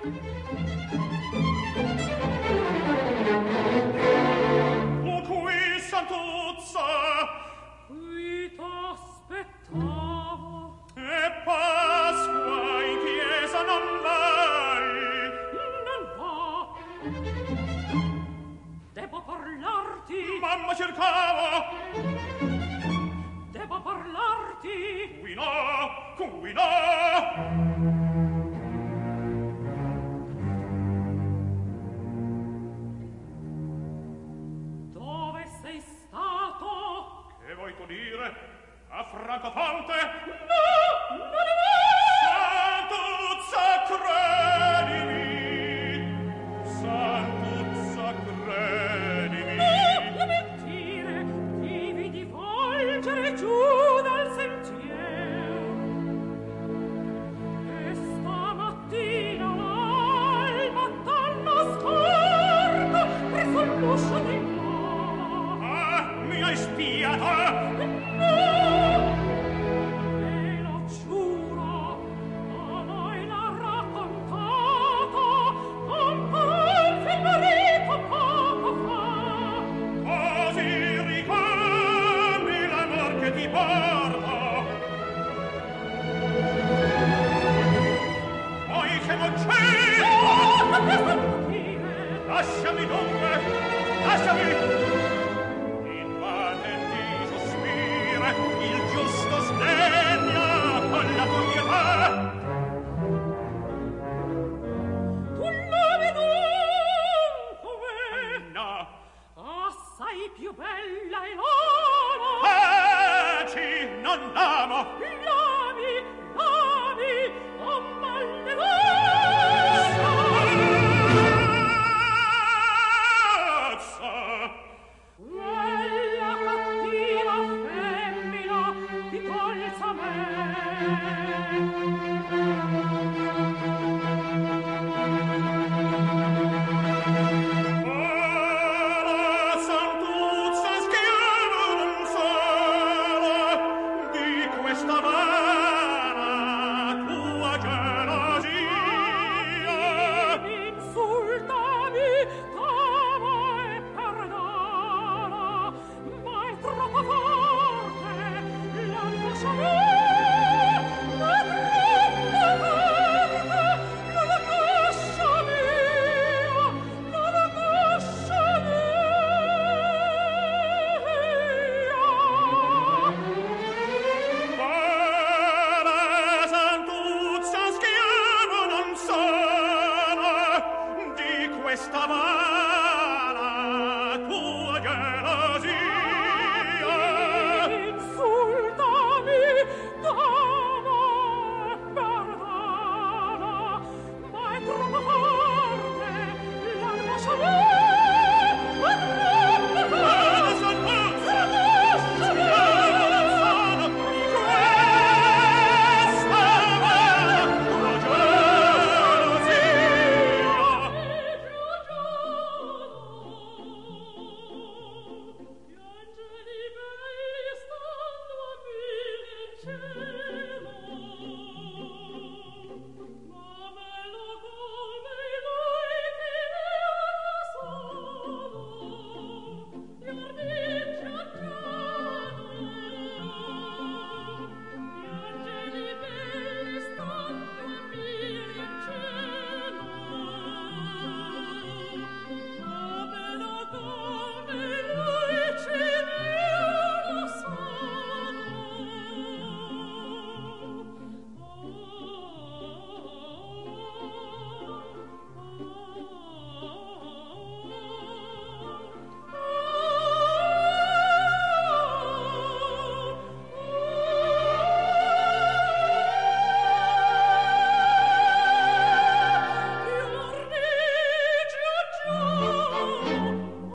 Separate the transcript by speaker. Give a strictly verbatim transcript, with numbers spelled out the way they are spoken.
Speaker 1: O qui santuzza, qui t'aspettavo. E Pasqua in chiesa non vai? Non va. Devo parlarti. Mamma cercavo. Devo parlarti. Qui no, qui no. Dove sei stato? Che vuoi tu dire? A Francofonte? No, non è Santuzza, credimi. Santuzza, credimi. No, la mentire. Ti vidi volgere giù dal sentiero. E stamattina l'alba t'hanno scorto presso l'uscio del mare. Ah, mi hai spiato? No! Lasciami dunque, lasciami! Invade di sospire, il giusto sdegna con la tua pietà. Tu l'ami dunque? No. Assai più bella e l'amo. Taci, non l'amo. L'ami, l'ami, oh mallevosa. Quella cattiva femmina di colza me. Ora Santuzza schiavo non sarà di questa vana tua gelosia. Insultami, t'amo e perdona, ma è troppo forte l'angoscia mia. Ma è troppo forte l'angoscia mia, l'angoscia mia. Para Santuzza schiavo non sono di questa vana tua gelosia. Insultami, t'amo e perdona, ma è troppo